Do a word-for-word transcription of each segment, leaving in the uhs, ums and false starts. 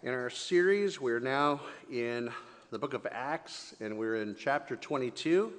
In our series, we're now in the book of Acts, and we're in chapter twenty-two,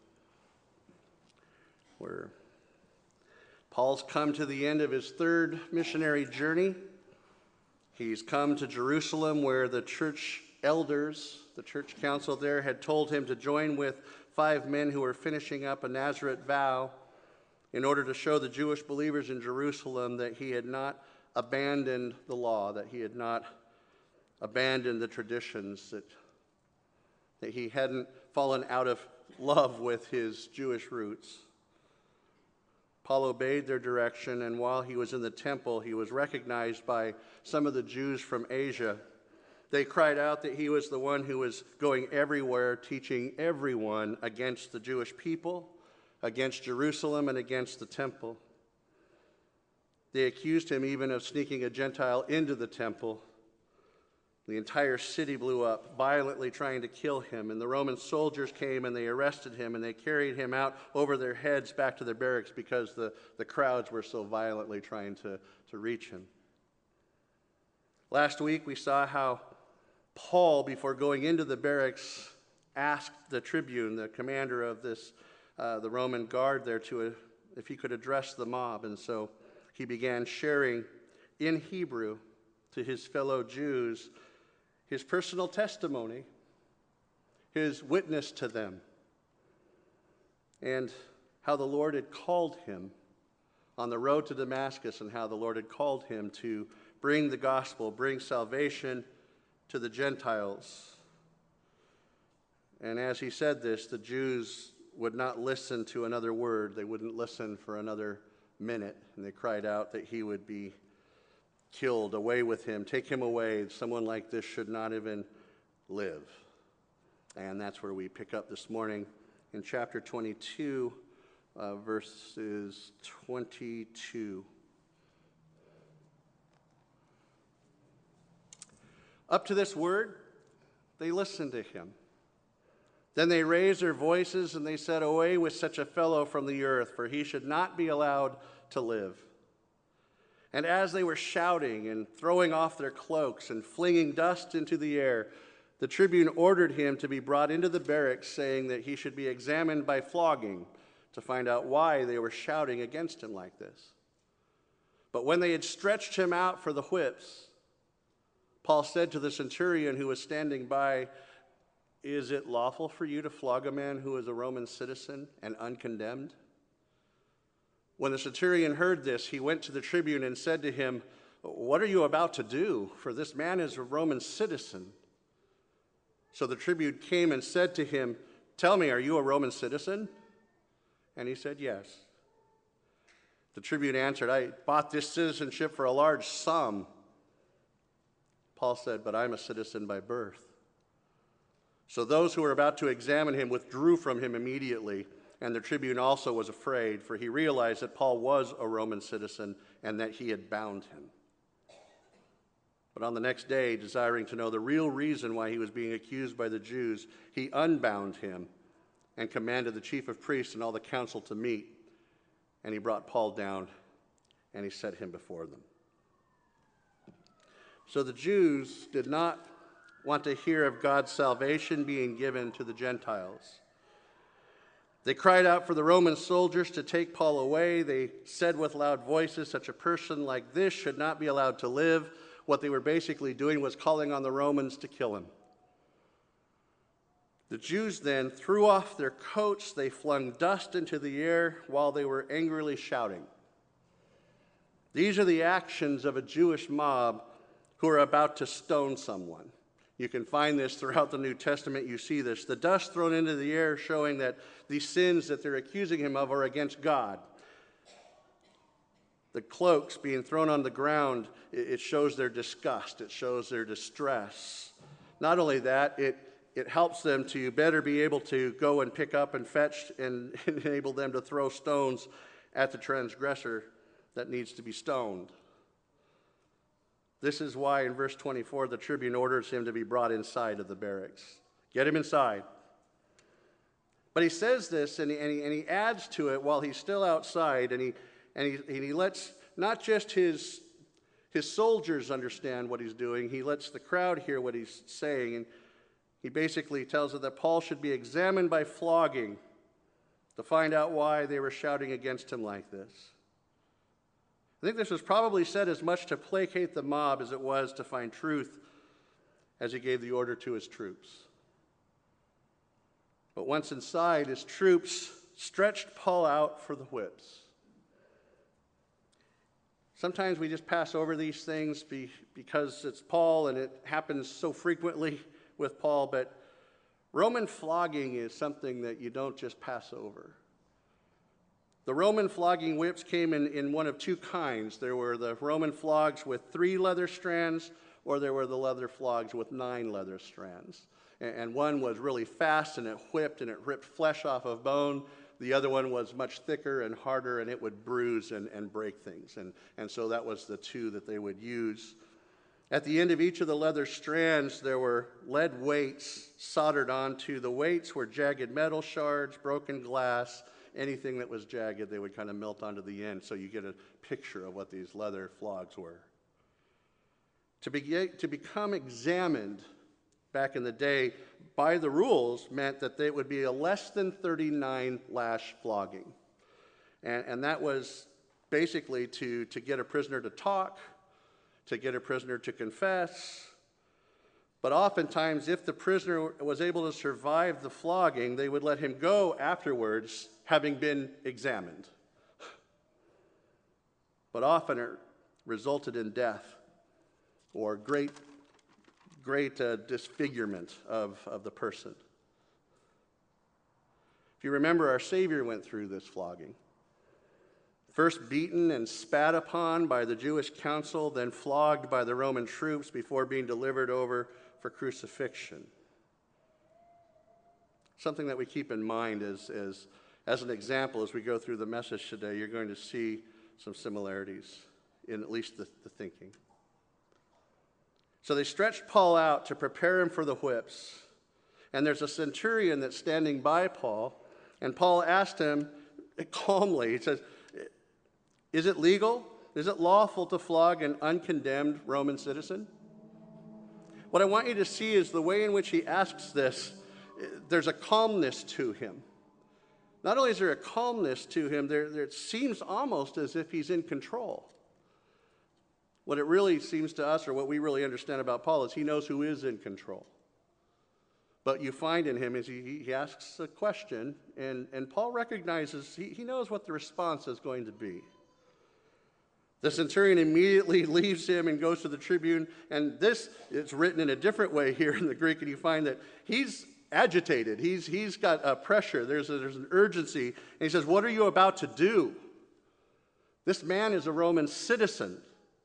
where Paul's come to the end of his third missionary journey. He's come to Jerusalem, where the church elders, the church council there, had told him to join with five men who were finishing up a Nazarite vow in order to show the Jewish believers in Jerusalem that he had not abandoned the law, that he had not abandoned the traditions, that, that he hadn't fallen out of love with his Jewish roots. Paul obeyed their direction, and while he was in the temple, he was recognized by some of the Jews from Asia. They cried out that he was the one who was going everywhere, teaching everyone against the Jewish people, against Jerusalem, and against the temple. They accused him even of sneaking a Gentile into the temple. The entire city blew up, violently trying to kill him, and the Roman soldiers came and they arrested him, and they carried him out over their heads back to their barracks because the, the crowds were so violently trying to, to reach him. Last week we saw how Paul, before going into the barracks, asked the tribune, the commander of this, uh, the Roman guard there, to uh, if he could address the mob, and so he began sharing in Hebrew to his fellow Jews his personal testimony, his witness to them, and how the Lord had called him on the road to Damascus, and how the Lord had called him to bring the gospel, bring salvation to the Gentiles. And as he said this, the Jews would not listen to another word. They wouldn't listen for another minute, and they cried out that he would be killed, away with him, take him away. Someone like this should not even live. And that's where we pick up this morning in chapter twenty-two, uh, verses twenty-two. Up to this word, they listened to him. Then they raised their voices and they said, "Away with such a fellow from the earth, for he should not be allowed to live." And as they were shouting and throwing off their cloaks and flinging dust into the air, the tribune ordered him to be brought into the barracks, saying that he should be examined by flogging to find out why they were shouting against him like this. But when they had stretched him out for the whips, Paul said to the centurion who was standing by, "Is it lawful for you to flog a man who is a Roman citizen and uncondemned?" When the centurion heard this, he went to the tribune and said to him, "What are you about to do? For this man is a Roman citizen." So the tribune came and said to him, "Tell me, are you a Roman citizen?" And he said, "Yes." The tribune answered, "I bought this citizenship for a large sum." Paul said, "But I'm a citizen by birth." So those who were about to examine him withdrew from him immediately. And the tribune also was afraid, for he realized that Paul was a Roman citizen and that he had bound him. But on the next day, desiring to know the real reason why he was being accused by the Jews, he unbound him and commanded the chief of priests and all the council to meet. And he brought Paul down and he set him before them. So the Jews did not want to hear of God's salvation being given to the Gentiles. They cried out for the Roman soldiers to take Paul away. They said with loud voices, such a person like this should not be allowed to live. What they were basically doing was calling on the Romans to kill him. The Jews then threw off their coats. They flung dust into the air while they were angrily shouting. These are the actions of a Jewish mob who are about to stone someone. You can find this throughout the New Testament. You see this. The dust thrown into the air showing that the sins that they're accusing him of are against God. The cloaks being thrown on the ground, it shows their disgust. It shows their distress. Not only that, it, it helps them to better be able to go and pick up and fetch and enable them to throw stones at the transgressor that needs to be stoned. This is why in verse twenty-four, the tribune orders him to be brought inside of the barracks. Get him inside. But he says this, and he, and he, and he adds to it while he's still outside, and he, and he, and he lets not just his, his soldiers understand what he's doing. He lets the crowd hear what he's saying. And he basically tells it that Paul should be examined by flogging to find out why they were shouting against him like this. I think this was probably said as much to placate the mob as it was to find truth as he gave the order to his troops. But once inside, his troops stretched Paul out for the whips. Sometimes we just pass over these things be, because it's Paul and it happens so frequently with Paul, but Roman flogging is something that you don't just pass over. The Roman flogging whips came in, in one of two kinds. There were the Roman flogs with three leather strands, or there were the leather flogs with nine leather strands. And, and one was really fast and it whipped and it ripped flesh off of bone. The other one was much thicker and harder, and it would bruise and, and break things. And, and so that was the two that they would use. At the end of each of the leather strands, there were lead weights soldered onto. The weights were jagged metal shards, broken glass, anything that was jagged, they would kind of melt onto the end, so you get a picture of what these leather flogs were. To, be, to become examined back in the day by the rules meant that they would be a less than thirty-nine lash flogging. And, and that was basically to, to get a prisoner to talk, to get a prisoner to confess. But oftentimes, if the prisoner was able to survive the flogging, they would let him go afterwards, having been examined. But often it resulted in death or great great uh, disfigurement of, of the person. If you remember, our Savior went through this flogging. First beaten and spat upon by the Jewish council, then flogged by the Roman troops before being delivered over for crucifixion. Something that we keep in mind is, is, as an example, as we go through the message today, you're going to see some similarities in at least the, the thinking. So they stretched Paul out to prepare him for the whips. And there's a centurion that's standing by Paul. And Paul asked him calmly, he says, is it legal? Is it lawful to flog an uncondemned Roman citizen? What I want you to see is the way in which he asks this. There's a calmness to him. Not only is there a calmness to him, there, there, it seems almost as if he's in control. What it really seems to us, or what we really understand about Paul, is he knows who is in control. But you find in him is he, he asks a question, and, and Paul recognizes, he, he knows what the response is going to be. The centurion immediately leaves him and goes to the tribune, and this is written in a different way here in the Greek, and you find that he's agitated. He's, he's got a pressure. There's, a, there's an urgency, and he says, what are you about to do? This man is a Roman citizen.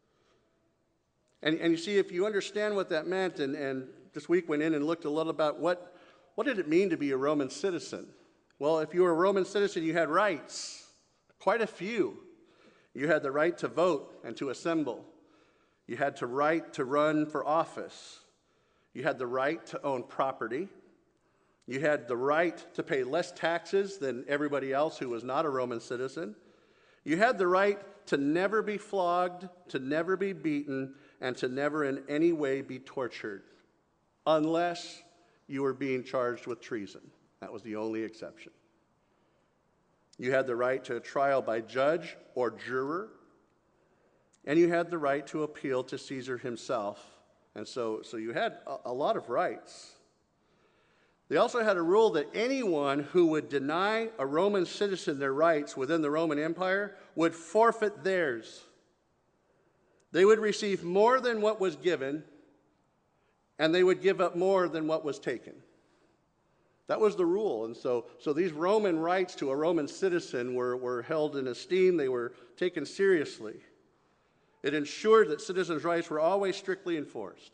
And, and you see, if you understand what that meant, and, and this week went in and looked a little about what, what did it mean to be a Roman citizen? Well, if you were a Roman citizen, you had rights, quite a few. You had the right to vote and to assemble. You had the right to run for office. You had the right to own property. You had the right to pay less taxes than everybody else who was not a Roman citizen. You had the right to never be flogged, to never be beaten, and to never in any way be tortured, unless you were being charged with treason. That was the only exception. You had the right to a trial by judge or juror, and you had the right to appeal to Caesar himself. And so, so you had a, a lot of rights. They also had a rule that anyone who would deny a Roman citizen their rights within the Roman Empire would forfeit theirs. They would receive more than what was given, and they would give up more than what was taken. That was the rule. And so, so these Roman rights to a Roman citizen were, were held in esteem. They were taken seriously. It ensured that citizens' rights were always strictly enforced.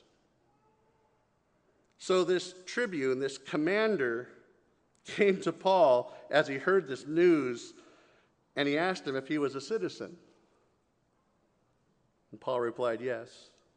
So this tribune, this commander, came to Paul as he heard this news, and he asked him if he was a citizen. And Paul replied, yes.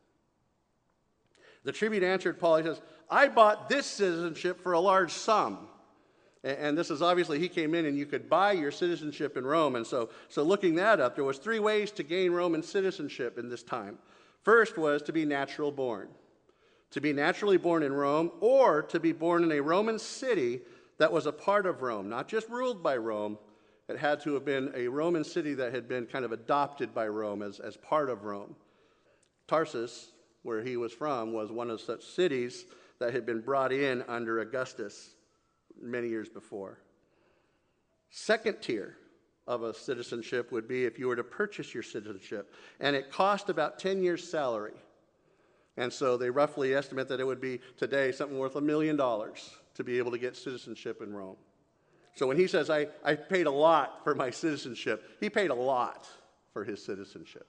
The tribune answered Paul, he says, I bought this citizenship for a large sum. And this is obviously, he came in and you could buy your citizenship in Rome. And so, so looking that up, there was three ways to gain Roman citizenship in this time. First was to be natural born, to be naturally born in Rome, or to be born in a Roman city that was a part of Rome, not just ruled by Rome. It had to have been a Roman city that had been kind of adopted by Rome as, as part of Rome. Tarsus, where he was from, was one of such cities that had been brought in under Augustus many years before. Second tier of a citizenship would be if you were to purchase your citizenship, and it cost about ten years' salary. And so they roughly estimate that it would be today something worth a million dollars to be able to get citizenship in Rome. So when he says, I, I paid a lot for my citizenship, he paid a lot for his citizenship.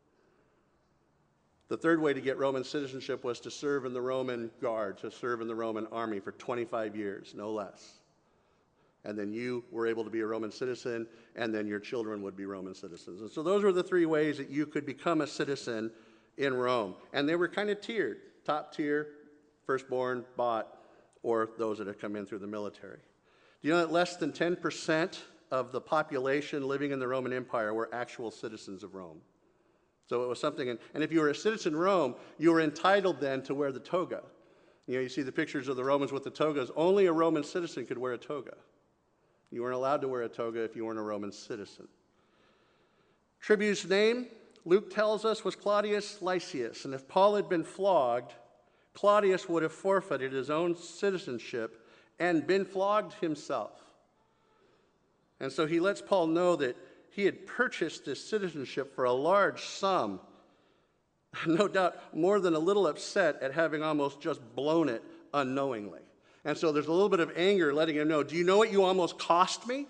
The third way to get Roman citizenship was to serve in the Roman Guard, to serve in the Roman army for twenty-five years, no less. And then you were able to be a Roman citizen, and then your children would be Roman citizens. And so those were the three ways that you could become a citizen in Rome. And they were kind of tiered. Top tier, firstborn, bought, or those that had come in through the military. Do you know that less than ten percent of the population living in the Roman Empire were actual citizens of Rome? So it was something, and, and if you were a citizen in Rome, you were entitled then to wear the toga. You know, you see the pictures of the Romans with the togas. Only a Roman citizen could wear a toga. You weren't allowed to wear a toga if you weren't a Roman citizen. Tribune's name, Luke tells us, was Claudius Lysias. And if Paul had been flogged, Claudius would have forfeited his own citizenship and been flogged himself. And so he lets Paul know that he had purchased this citizenship for a large sum. No doubt more than a little upset at having almost just blown it unknowingly. And so there's a little bit of anger letting him know, do you know what you almost cost me?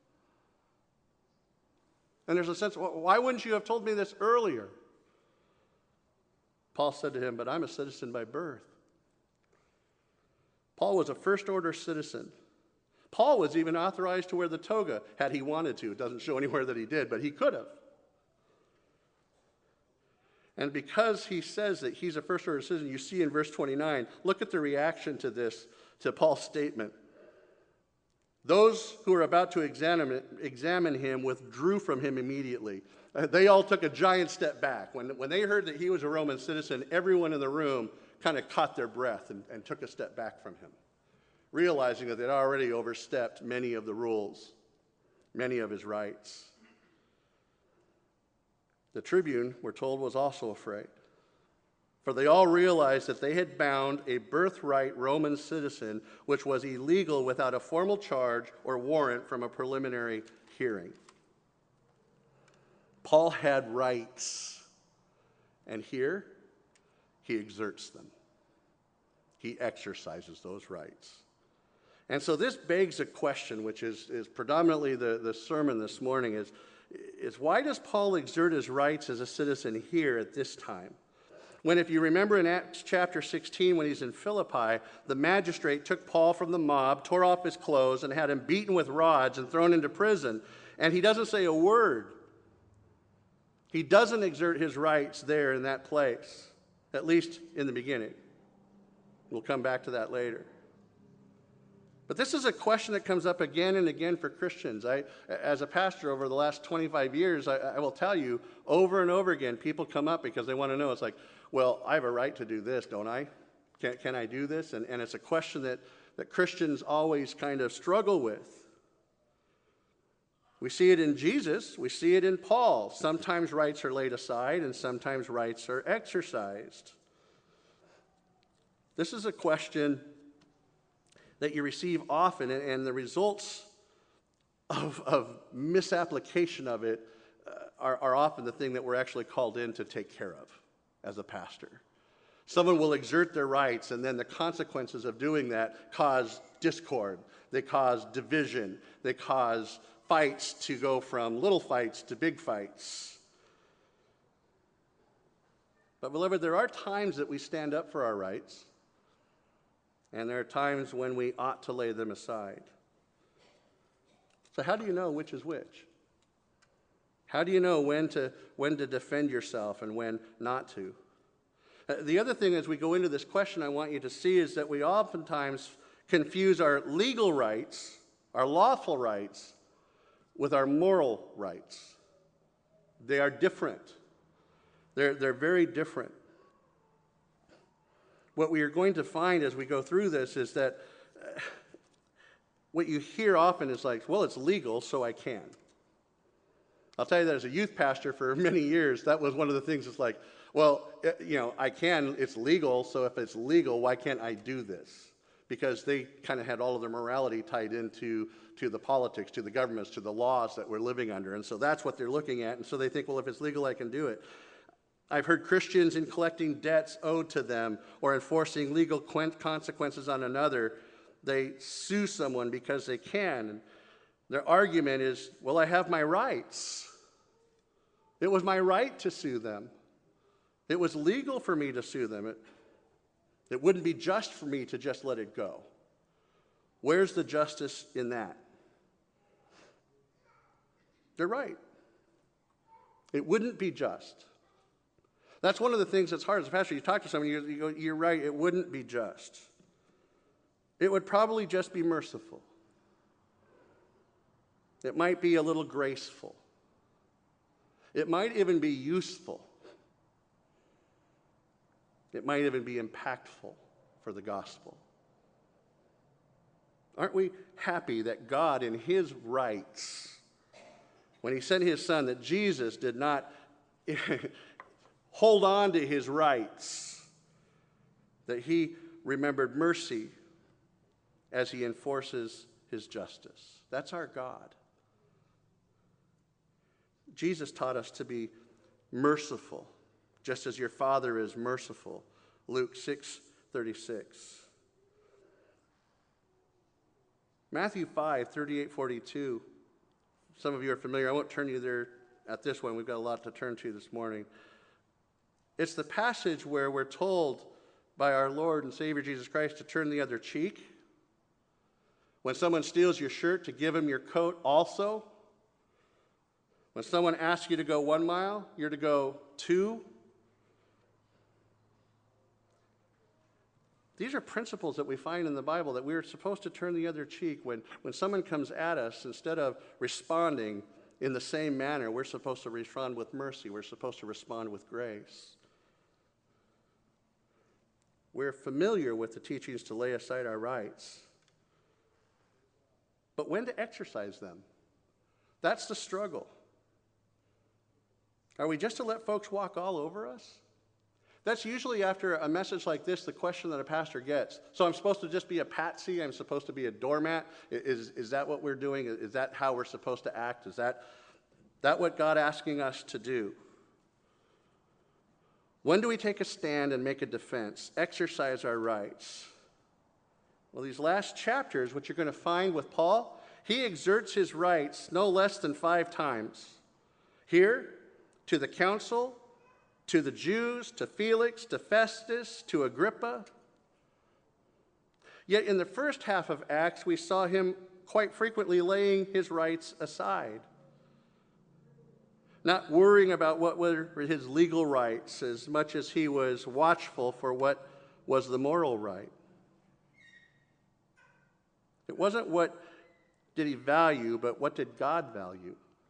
And there's a sense, well, why wouldn't you have told me this earlier? Paul said to him, but I'm a citizen by birth. Paul was a first-order citizen. Paul was even authorized to wear the toga had he wanted to. It doesn't show anywhere that he did, but he could have. And because he says that he's a first-order citizen, you see in verse twenty-nine, look at the reaction to this, to Paul's statement. Those who were about to examine, examine him withdrew from him immediately. Uh, they all took a giant step back. When, when they heard that he was a Roman citizen, everyone in the room kind of caught their breath and, and took a step back from him, realizing that they'd already overstepped many of the rules, many of his rights. The tribune, we're told, was also afraid, for they all realized that they had bound a birthright Roman citizen, which was illegal without a formal charge or warrant from a preliminary hearing. Paul had rights, and here he exerts them. He exercises those rights. And so this begs a question, which is, is predominantly the, the sermon this morning, is, is why does Paul exert his rights as a citizen here at this time? When, if you remember in Acts chapter sixteen, when he's in Philippi, the magistrate took Paul from the mob, tore off his clothes, and had him beaten with rods and thrown into prison. And he doesn't say a word. He doesn't exert his rights there in that place, at least in the beginning. We'll come back to that later. But this is a question that comes up again and again for Christians. I, as a pastor over the last twenty-five years, I, I will tell you over and over again, people come up because they want to know. It's like, well, I have a right to do this, don't I? Can, can I do this? And, and it's a question that, that Christians always kind of struggle with. We see it in Jesus. We see it in Paul. Sometimes rights are laid aside and sometimes rights are exercised. This is a question that you receive often, and the results of, of misapplication of it uh, are, are often the thing that we're actually called in to take care of as a pastor. Someone will exert their rights, and then the consequences of doing that cause discord. They cause division. They cause fights to go from little fights to big fights. But beloved, there are times that we stand up for our rights, and there are times when we ought to lay them aside. So how do you know which is which? How do you know when to, when to defend yourself and when not to? Uh, the other thing as we go into this question I want you to see is that we oftentimes confuse our legal rights, our lawful rights, with our moral rights. They are different. They're, they're very different. What we are going to find as we go through this is that uh, what you hear often is like, well, it's legal, so I can. I'll tell you that as a youth pastor for many years, that was one of the things that's like, well, you know, I can, it's legal, so if it's legal, why can't I do this? Because they kind of had all of their morality tied into to the politics, to the governments, to the laws that we're living under. And so that's what they're looking at. And so they think, well, if it's legal, I can do it. I've heard Christians in collecting debts owed to them or enforcing legal consequences on another, they sue someone because they can. And their argument is, well, I have my rights. It was my right to sue them. It was legal for me to sue them. It, it wouldn't be just for me to just let it go. Where's the justice in that? They're right. It wouldn't be just. That's one of the things that's hard as a pastor. You talk to someone, you, you go, you're right, it wouldn't be just. It would probably just be merciful. It might be a little graceful. It might even be useful. It might even be impactful for the gospel. Aren't we happy that God, in his rights, when he sent his son, that Jesus did not hold on to his rights, that he remembered mercy as he enforces his justice? That's our God. Jesus taught us to be merciful, just as your Father is merciful. Luke six thirty-six. Matthew five thirty-eight forty-two. Some of you are familiar. I won't turn you there at this one. We've got a lot to turn to this morning. It's the passage where we're told by our Lord and Savior Jesus Christ to turn the other cheek. When someone steals your shirt, to give him your coat also. When someone asks you to go one mile, you're to go two. These are principles that we find in the Bible, that we're supposed to turn the other cheek. When, when someone comes at us, instead of responding in the same manner, we're supposed to respond with mercy. We're supposed to respond with grace. We're familiar with the teachings to lay aside our rights. But when to exercise them? That's the struggle. Are we just to let folks walk all over us? That's usually after a message like this, the question that a pastor gets. So I'm supposed to just be a patsy? I'm supposed to be a doormat? Is, is that what we're doing? Is that how we're supposed to act? Is that, that what God asking us to do? When do we take a stand and make a defense, exercise our rights? Well, these last chapters, what you're going to find with Paul, he exerts his rights no less than five times. Here, to the council, to the Jews, to Felix, to Festus, to Agrippa. Yet in the first half of Acts, we saw him quite frequently laying his rights aside, not worrying about what were his legal rights as much as he was watchful for what was the moral right. It wasn't what did he value, but what did God value?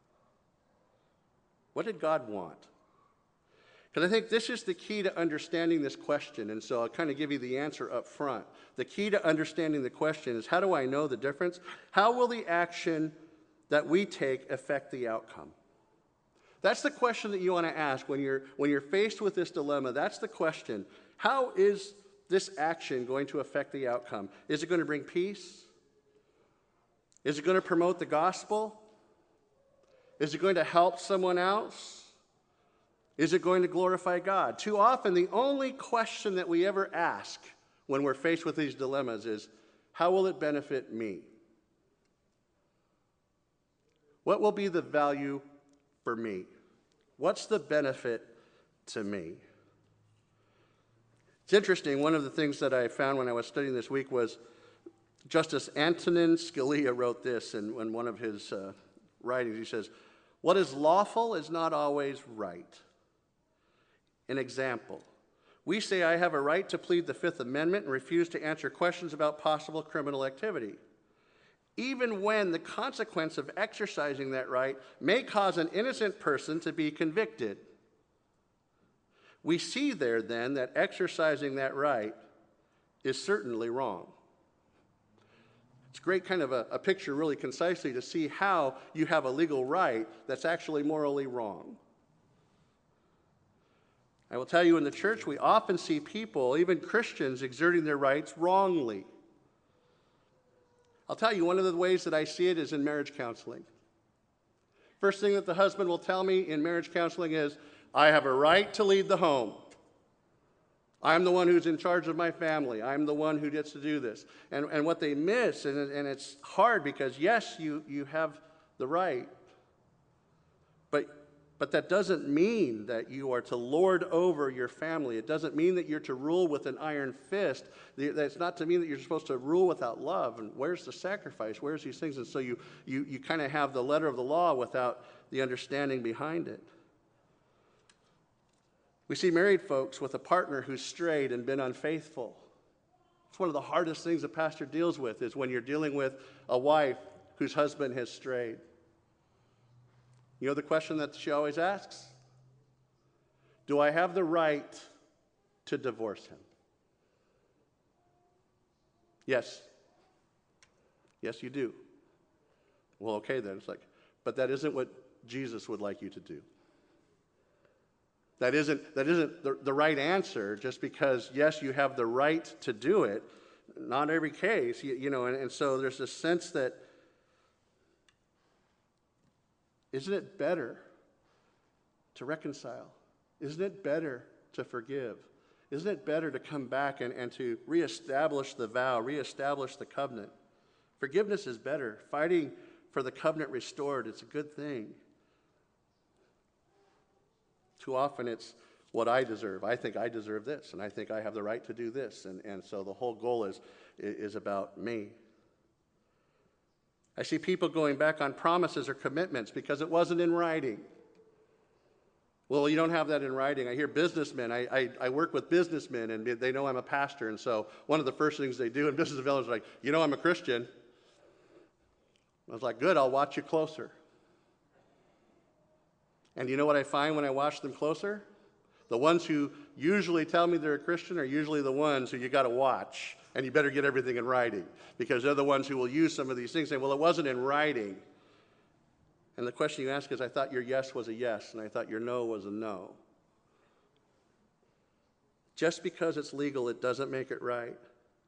What did God want? Because I think this is the key to understanding this question, and so I'll kind of give you the answer up front. The key to understanding the question is, how do I know the difference? How will the action that we take affect the outcome? That's the question that you want to ask when you're, when you're faced with this dilemma. That's the question. How is this action going to affect the outcome? Is it going to bring peace? Is it going to promote the gospel? Is it going to help someone else? Is it going to glorify God? Too often, the only question that we ever ask when we're faced with these dilemmas is, how will it benefit me? What will be the value for me? What's the benefit to me? It's interesting, one of the things that I found when I was studying this week was Justice Antonin Scalia wrote this in, in one of his uh, writings. He says, "What is lawful is not always right." An example, we say I have a right to plead the Fifth Amendment and refuse to answer questions about possible criminal activity, even when the consequence of exercising that right may cause an innocent person to be convicted. We see there then that exercising that right is certainly wrong. It's great kind of a, a picture really concisely to see how you have a legal right that's actually morally wrong. I will tell you, in the church, we often see people, even Christians, exerting their rights wrongly. I'll tell you, one of the ways that I see it is in marriage counseling. First thing that the husband will tell me in marriage counseling is, I have a right to lead the home. I'm the one who's in charge of my family. I'm the one who gets to do this. And, and what they miss, and, and it's hard because, yes, you, you have the right, but, but that doesn't mean that you are to lord over your family. It doesn't mean that you're to rule with an iron fist. That's not to mean that you're supposed to rule without love. And where's the sacrifice? Where's these things? And so you, you, you kind of have the letter of the law without the understanding behind it. We see married folks with a partner who's strayed and been unfaithful. It's one of the hardest things a pastor deals with is when you're dealing with a wife whose husband has strayed. You know the question that she always asks? Do I have the right to divorce him? Yes. Yes, you do. Well, okay then. It's like, but that isn't what Jesus would like you to do. That isn't, that isn't the, the right answer just because, yes, you have the right to do it. Not every case, you, you know, and, and so there's this sense that, isn't it better to reconcile? Isn't it better to forgive? Isn't it better to come back and, and to reestablish the vow, reestablish the covenant? Forgiveness is better. Fighting for the covenant restored, it's a good thing. Too often it's what I deserve. I think I deserve this, and I think I have the right to do this. And, and so the whole goal is, is about me. I see people going back on promises or commitments because it wasn't in writing. Well, you don't have that in writing. I hear businessmen. I, I, I work with businessmen, and they know I'm a pastor. And so one of the first things they do in business development is like, you know I'm a Christian. I was like, good, I'll watch you closer. And you know what I find when I watch them closer? The ones who usually tell me they're a Christian are usually the ones who you got to watch, and you better get everything in writing, because they're the ones who will use some of these things, saying, well, it wasn't in writing. And the question you ask is, I thought your yes was a yes, and I thought your no was a no. Just because it's legal, it doesn't make it right.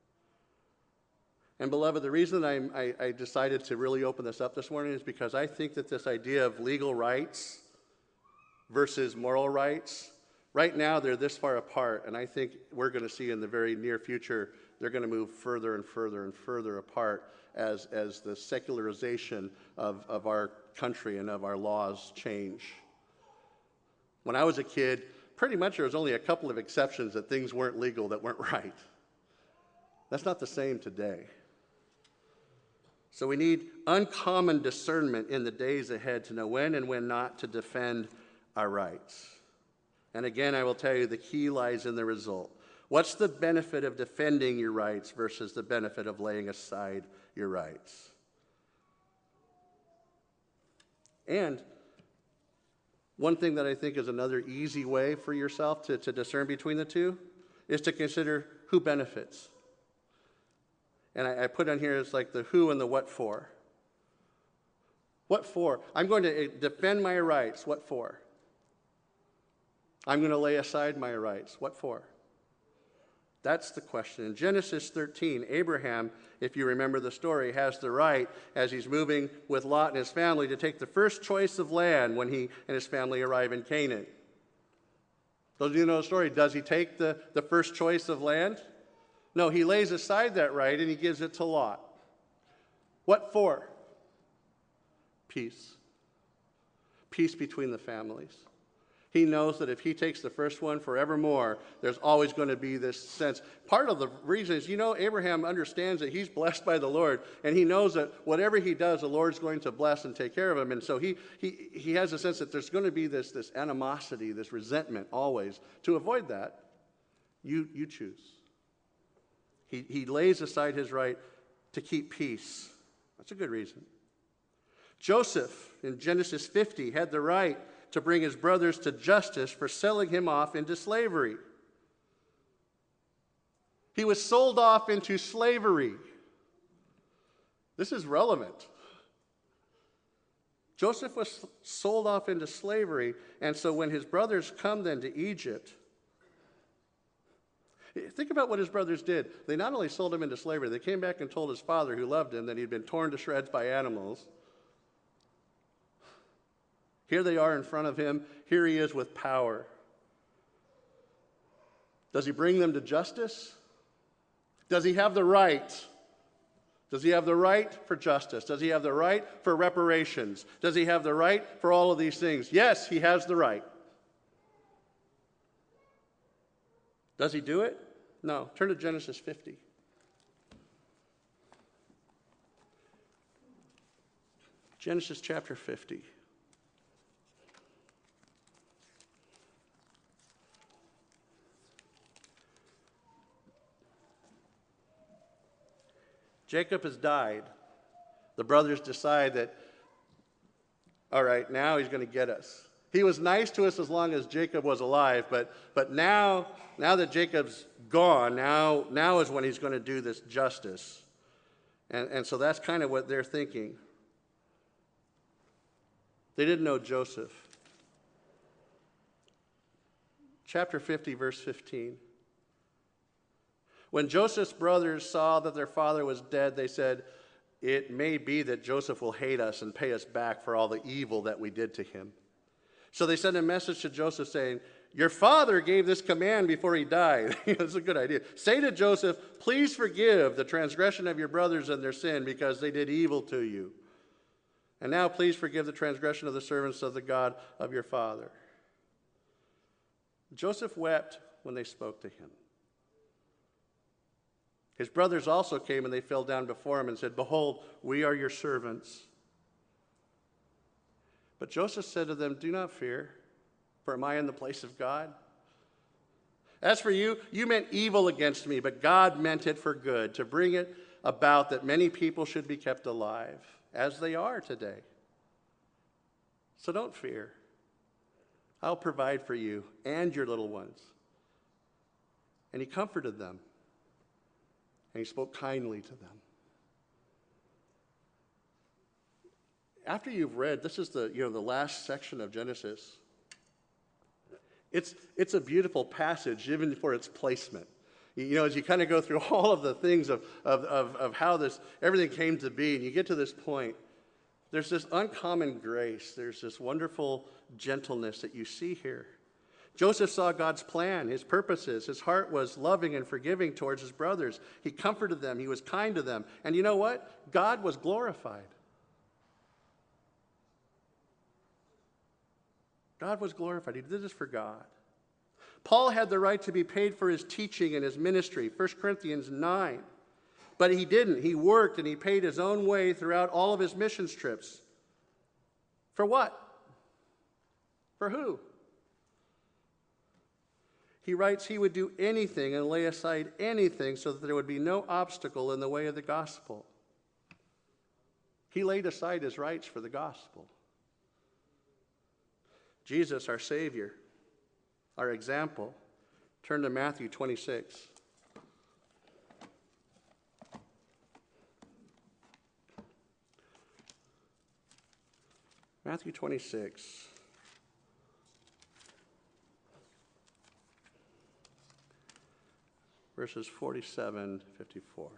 And beloved, the reason I, I, I decided to really open this up this morning is because I think that this idea of legal rights versus moral rights, right now they're this far apart, and I think we're going to see in the very near future they're going to move further and further and further apart as, as the secularization of, of our country and of our laws change. When I was a kid, pretty much there was only a couple of exceptions that things weren't legal that weren't right. That's not the same today. So we need uncommon discernment in the days ahead to know when and when not to defend our rights. And again, I will tell you the key lies in the result. What's the benefit of defending your rights versus the benefit of laying aside your rights? And one thing that I think is another easy way for yourself to, to discern between the two is to consider who benefits. And I, I put on here, it's like the who and the what for. What for? I'm going to defend my rights. What for? I'm going to lay aside my rights. What for? That's the question. In Genesis thirteen, Abraham, if you remember the story, has the right, as he's moving with Lot and his family, to take the first choice of land when he and his family arrive in Canaan. Those of you who know the story, does he take the, the first choice of land? No, he lays aside that right and he gives it to Lot. What for? Peace. Peace between the families. He knows that if he takes the first one forevermore, there's always going to be this sense. Part of the reason is, you know, Abraham understands that he's blessed by the Lord, and he knows that whatever he does, the Lord's going to bless and take care of him. And so he he he has a sense that there's going to be this, this animosity, this resentment always. To avoid that, you, you choose. He, he lays aside his right to keep peace. That's a good reason. Joseph, in Genesis fifty, had the right to bring his brothers to justice for selling him off into slavery. He was sold off into slavery. This is relevant. Joseph was sold off into slavery, and so when his brothers come then to Egypt, think about what his brothers did. They not only sold him into slavery, they came back and told his father, who loved him, that he'd been torn to shreds by animals. Here they are in front of him. Here he is with power. Does he bring them to justice? Does he have the right? Does he have the right for justice? Does he have the right for reparations? Does he have the right for all of these things? Yes, he has the right. Does he do it? No. Turn to Genesis fifty. Genesis chapter fifty. Jacob has died. The brothers decide that, all right, now he's going to get us. He was nice to us as long as Jacob was alive, but, but now, now that Jacob's gone, now, now is when he's going to do this justice. And, and so that's kind of what they're thinking. They didn't know Joseph. Chapter fifty, verse fifteen. When Joseph's brothers saw that their father was dead, they said, "It may be that Joseph will hate us and pay us back for all the evil that we did to him." So they sent a message to Joseph saying, "Your father gave this command before he died." It's a good idea. "Say to Joseph, please forgive the transgression of your brothers and their sin because they did evil to you. And now please forgive the transgression of the servants of the God of your father." Joseph wept when they spoke to him. His brothers also came, and they fell down before him and said, "Behold, we are your servants." But Joseph said to them, "Do not fear, for am I in the place of God? As for you, you meant evil against me, but God meant it for good, to bring it about that many people should be kept alive, as they are today. So don't fear. I'll provide for you and your little ones." And he comforted them. And he spoke kindly to them. After you've read, this is the, you know, the last section of Genesis. It's, it's a beautiful passage, even for its placement. You know, as you kind of go through all of the things of, of, of, of how this, everything came to be, and you get to this point, there's this uncommon grace. There's this wonderful gentleness that you see here. Joseph saw God's plan, his purposes. His heart was loving and forgiving towards his brothers. He comforted them. He was kind to them. And you know what? God was glorified. God was glorified. He did this for God. Paul had the right to be paid for his teaching and his ministry, First Corinthians nine. But he didn't. He worked and he paid his own way throughout all of his missions trips. For what? For who? He writes he would do anything and lay aside anything so that there would be no obstacle in the way of the gospel. He laid aside his rights for the gospel. Jesus, our Savior, our example. Turn to Matthew twenty-six. Matthew twenty-six. Verses forty-seven to fifty-four.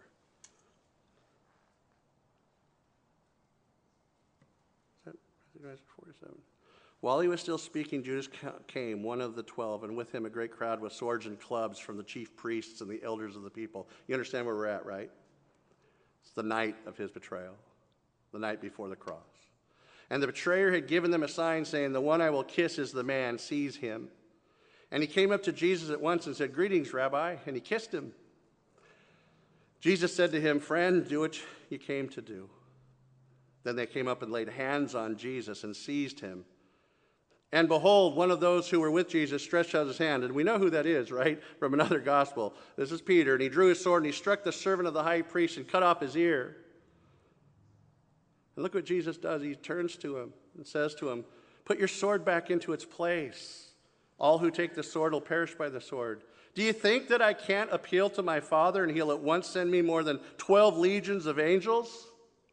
Is that forty-seven? While he was still speaking, Judas came, one of the twelve, and with him a great crowd with swords and clubs from the chief priests and the elders of the people. You understand where we're at, right? It's the night of his betrayal, the night before the cross. And the betrayer had given them a sign saying, "The one I will kiss is the man, seize him." And he came up to Jesus at once and said, "Greetings, Rabbi," and he kissed him. Jesus said to him, "Friend, do what you came to do." Then they came up and laid hands on Jesus and seized him. And behold, one of those who were with Jesus stretched out his hand. And we know who that is, right? From another gospel. This is Peter. And he drew his sword and he struck the servant of the high priest and cut off his ear. And look what Jesus does. He turns to him and says to him, Put your sword back into its place. All who take the sword will perish by the sword. Do you think that I can't appeal to my Father and he'll at once send me more than twelve legions of angels?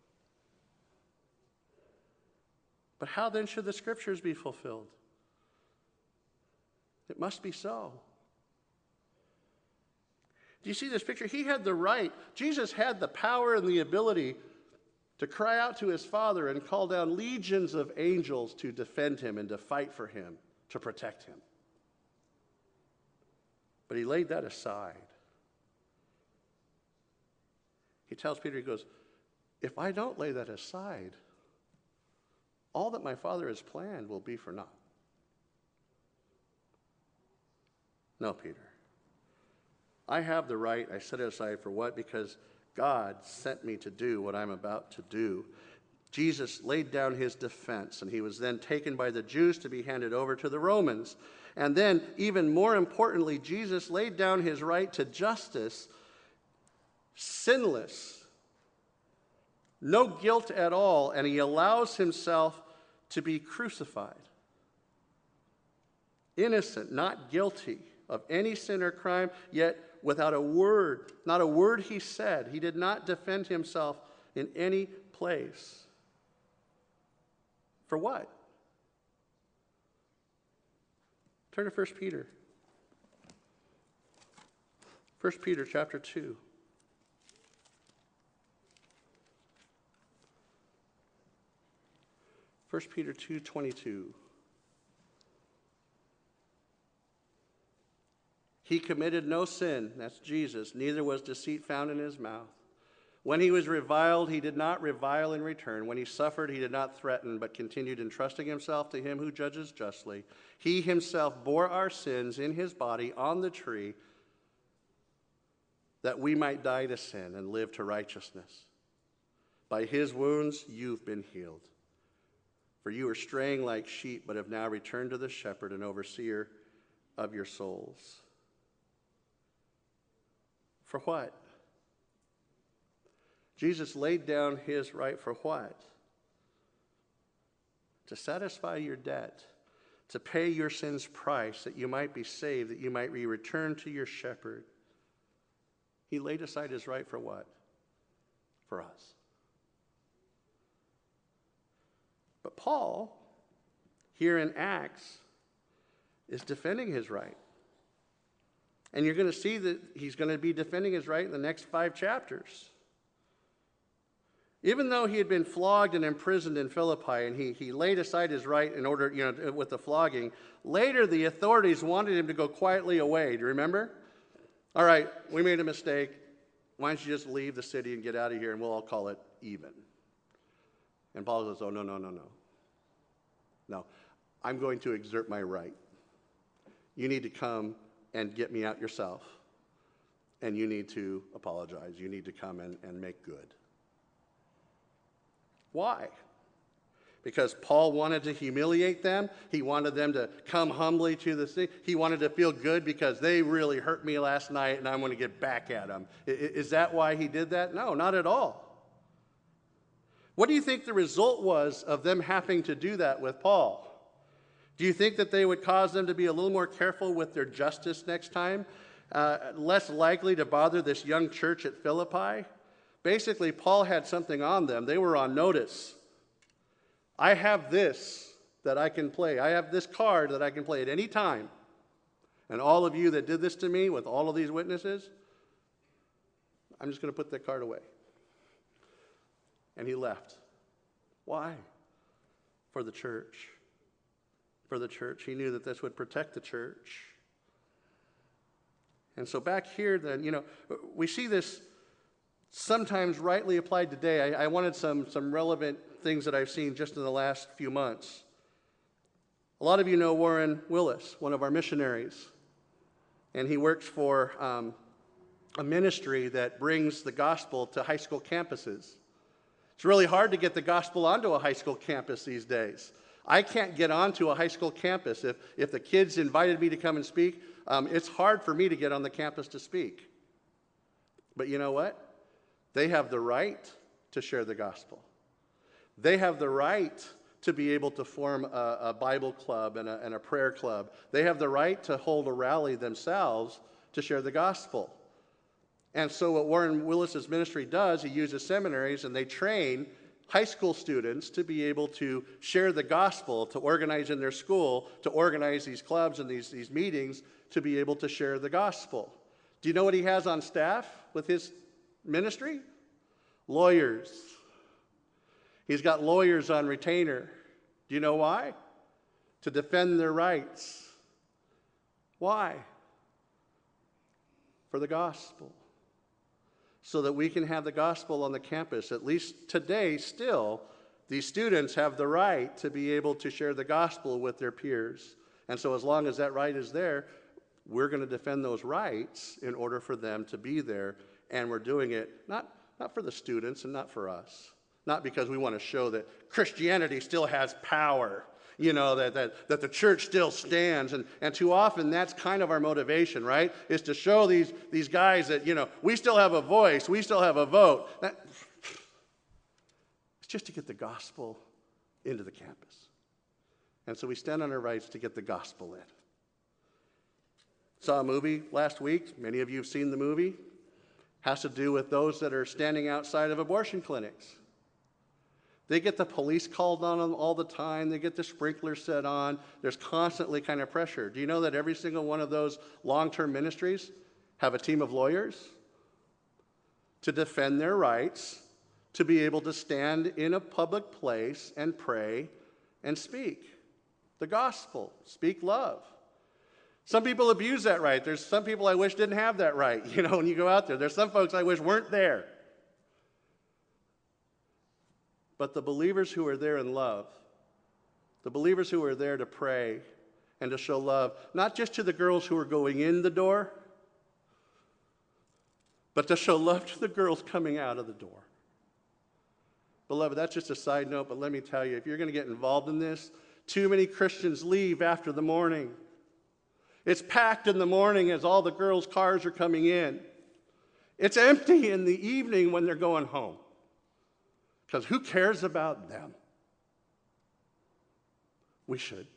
But how then should the scriptures be fulfilled? It must be so. Do you see this picture? He had the right. Jesus had the power and the ability to cry out to his Father and call down legions of angels to defend him and to fight for him, to protect him. But he laid that aside. He tells Peter, he goes, if I don't lay that aside, all that my Father has planned will be for naught. No, Peter. I have the right. I set it aside for what? Because God sent me to do what I'm about to do. Jesus laid down his defense, and he was then taken by the Jews to be handed over to the Romans. And then, even more importantly, Jesus laid down his right to justice, sinless, no guilt at all, and he allows himself to be crucified. Innocent, not guilty of any sin or crime, yet without a word, not a word he said. He did not defend himself in any place. For what? Turn to First Peter. First Peter chapter two. First Peter two twenty-two. He committed no sin, that's Jesus, neither was deceit found in his mouth. When he was reviled, he did not revile in return. When he suffered, he did not threaten, but continued entrusting himself to him who judges justly. He himself bore our sins in his body on the tree, that we might die to sin and live to righteousness. By his wounds you've been healed. For you are straying like sheep, but have now returned to the shepherd and overseer of your souls. For what? Jesus laid down his right for what? To satisfy your debt, to pay your sin's price, that you might be saved, that you might be returned to your shepherd. He laid aside his right for what? For us. But Paul, here in Acts, is defending his right. And you're going to see that he's going to be defending his right in the next five chapters. Even though he had been flogged and imprisoned in Philippi, and he, he laid aside his right in order, you know, with the flogging, later the authorities wanted him to go quietly away. Do you remember? All right, we made a mistake. Why don't you just leave the city and get out of here, and we'll all call it even. And Paul goes, oh, no, no, no, no. No, I'm going to exert my right. You need to come and get me out yourself. And you need to apologize. You need to come and, and make good. Why? Because Paul wanted to humiliate them. He wanted them to come humbly to the sea. He wanted to feel good because they really hurt me last night and I'm going to get back at them. Is that why he did that? No, not at all. What do you think the result was of them having to do that with Paul? Do you think that they would cause them to be a little more careful with their justice next time? Uh, less likely to bother this young church at Philippi? Basically, Paul had something on them. They were on notice. I have this that I can play. I have this card that I can play at any time. And all of you that did this to me with all of these witnesses, I'm just going to put that card away. And he left. Why? For the church. For the church. He knew that this would protect the church. And so back here then, you know, we see this sometimes rightly applied today. I, I wanted some, some relevant things that I've seen just in the last few months. A lot of you know Warren Willis, one of our missionaries. And he works for um, a ministry that brings the gospel to high school campuses. It's really hard to get the gospel onto a high school campus these days. I can't get onto a high school campus. If, if the kids invited me to come and speak, um, it's hard for me to get on the campus to speak. But you know what? They have the right to share the gospel. They have the right to be able to form a, a Bible club and a, and a prayer club. They have the right to hold a rally themselves to share the gospel. And so what Warren Willis's ministry does, he uses seminaries and they train high school students to be able to share the gospel, to organize in their school, to organize these clubs and these, these meetings to be able to share the gospel. Do you know what he has on staff with his ministry? Lawyers. He's got lawyers on retainer. Do you know why? To defend their rights. Why? For the gospel. So that we can have the gospel on the campus. At least today, still, these students have the right to be able to share the gospel with their peers. And so as long as that right is there, we're going to defend those rights in order for them to be there. And we're doing it not, not for the students and not for us. Not because we want to show that Christianity still has power, you know, that, that, that the church still stands. And, and too often that's kind of our motivation, right? Is to show these, these guys that, you know, we still have a voice, we still have a vote. That, it's just to get the gospel into the campus. And so we stand on our rights to get the gospel in. Saw a movie last week. Many of you have seen the movie. Has to do with those that are standing outside of abortion clinics. They get the police called on them all the time. They get the sprinklers set on. There's constantly kind of pressure. Do you know that every single one of those long-term ministries have a team of lawyers to defend their rights, to be able to stand in a public place and pray and speak the gospel, speak love? Some people abuse that right. There's some people I wish didn't have that right. You know, when you go out there, there's some folks I wish weren't there. But the believers who are there in love, the believers who are there to pray and to show love, not just to the girls who are going in the door, but to show love to the girls coming out of the door. Beloved, that's just a side note, but let me tell you, if you're going to get involved in this, too many Christians leave after the morning. It's packed in the morning as all the girls' cars are coming in. It's empty in the evening when they're going home. Because who cares about them? We should.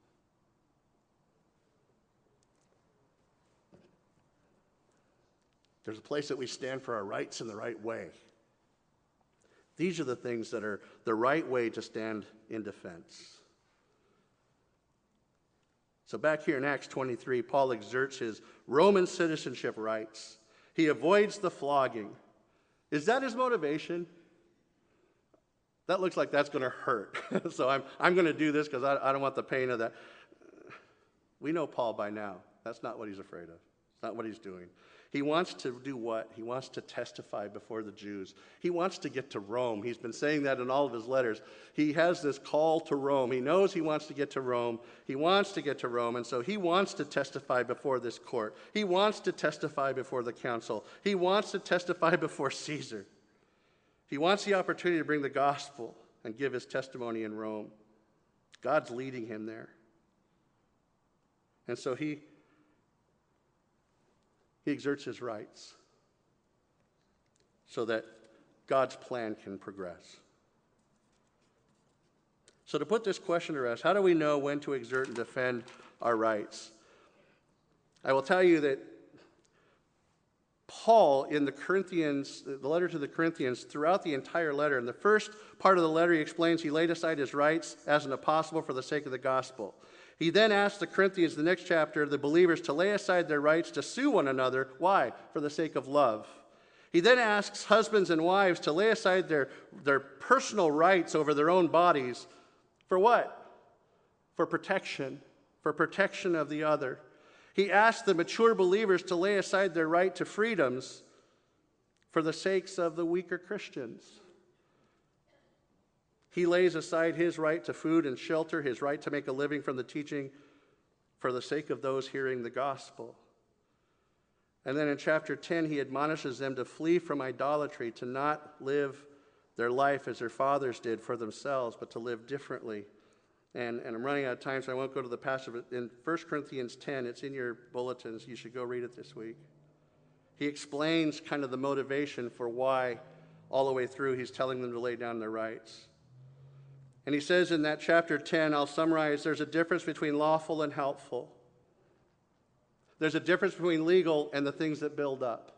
There's a place that we stand for our rights in the right way. These are the things that are the right way to stand in defense. So back here in Acts twenty-three, Paul exerts his Roman citizenship rights. He avoids the flogging. Is that his motivation? That looks like that's going to hurt. So I'm, I'm going to do this because I, I don't want the pain of that. We know Paul by now. That's not what he's afraid of. It's not what he's doing. He wants to do what? He wants to testify before the Jews. He wants to get to Rome. He's been saying that in all of his letters. He has this call to Rome. He knows he wants to get to Rome. He wants to get to Rome, and so he wants to testify before this court. He wants to testify before the council. He wants to testify before Caesar. He wants the opportunity to bring the gospel and give his testimony in Rome. God's leading him there. And so he, he exerts his rights so that God's plan can progress. So to put this question to rest, how do we know when to exert and defend our rights? I will tell you that Paul, in the Corinthians, the letter to the Corinthians, throughout the entire letter, in the first part of the letter, he explains he laid aside his rights as an apostle for the sake of the gospel. He then asks the Corinthians, the next chapter, the believers, to lay aside their rights to sue one another. Why? For the sake of love. He then asks husbands and wives to lay aside their, their personal rights over their own bodies. For what? For protection. For protection of the other. He asked the mature believers to lay aside their right to freedoms for the sakes of the weaker Christians. He lays aside his right to food and shelter, his right to make a living from the teaching for the sake of those hearing the gospel. And then in chapter ten, he admonishes them to flee from idolatry, to not live their life as their fathers did for themselves, but to live differently. And, and I'm running out of time, so I won't go to the passage. In First Corinthians ten, it's in your bulletins. You should go read it this week. He explains kind of the motivation for why all the way through he's telling them to lay down their rights. And he says in that chapter ten, I'll summarize, there's a difference between lawful and helpful. There's a difference between legal and the things that build up.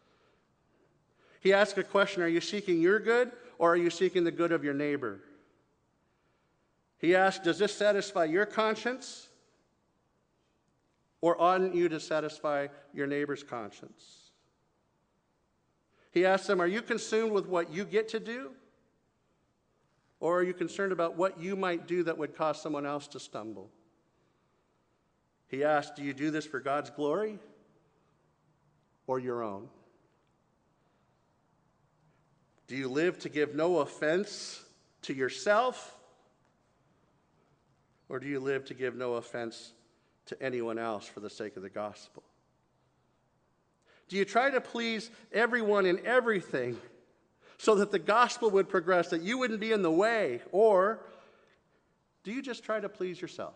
He asks a question, are you seeking your good or are you seeking the good of your neighbor? He asks, does this satisfy your conscience or oughtn't you to satisfy your neighbor's conscience? He asks them, are you consumed with what you get to do? Or are you concerned about what you might do that would cause someone else to stumble? He asks, do you do this for God's glory or your own? Do you live to give no offense to yourself? Or do you live to give no offense to anyone else for the sake of the gospel? Do you try to please everyone in everything so that the gospel would progress, that you wouldn't be in the way? Or do you just try to please yourself?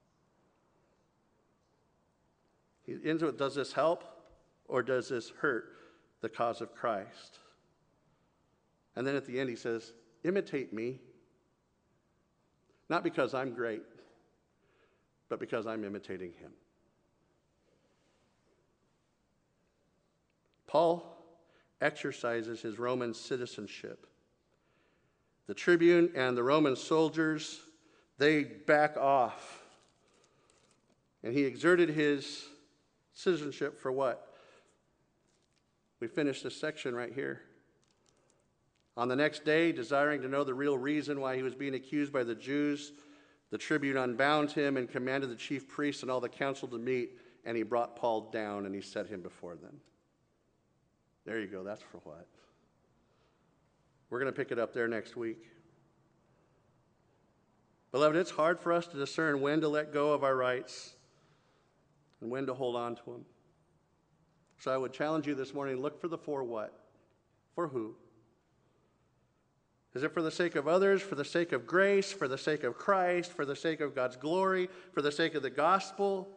He ends with, does this help or does this hurt the cause of Christ? And then at the end he says, imitate me, not because I'm great, but because I'm imitating him. Paul exercises his Roman citizenship. The tribune and the Roman soldiers, they back off. And he exerted his citizenship for what? We finish this section right here. On the next day, desiring to know the real reason why he was being accused by the Jews, the tribune unbound him and commanded the chief priests and all the council to meet, and he brought Paul down and he set him before them. There you go, that's for what? We're going to pick it up there next week. Beloved, it's hard for us to discern when to let go of our rights and when to hold on to them. So I would challenge you this morning, look for the for what? For who? Is it for the sake of others, for the sake of grace, for the sake of Christ, for the sake of God's glory, for the sake of the gospel?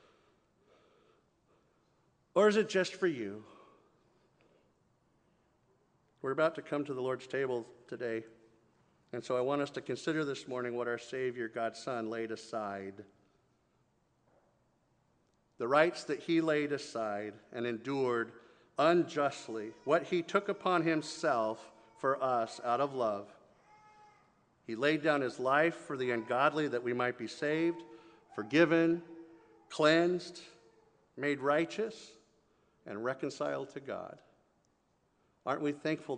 Or is it just for you? We're about to come to the Lord's table today, and so I want us to consider this morning what our Savior, God's Son, laid aside. The rights that he laid aside and endured unjustly, what he took upon himself for us out of love. He laid down his life for the ungodly that we might be saved, forgiven, cleansed, made righteous, and reconciled to God. Aren't we thankful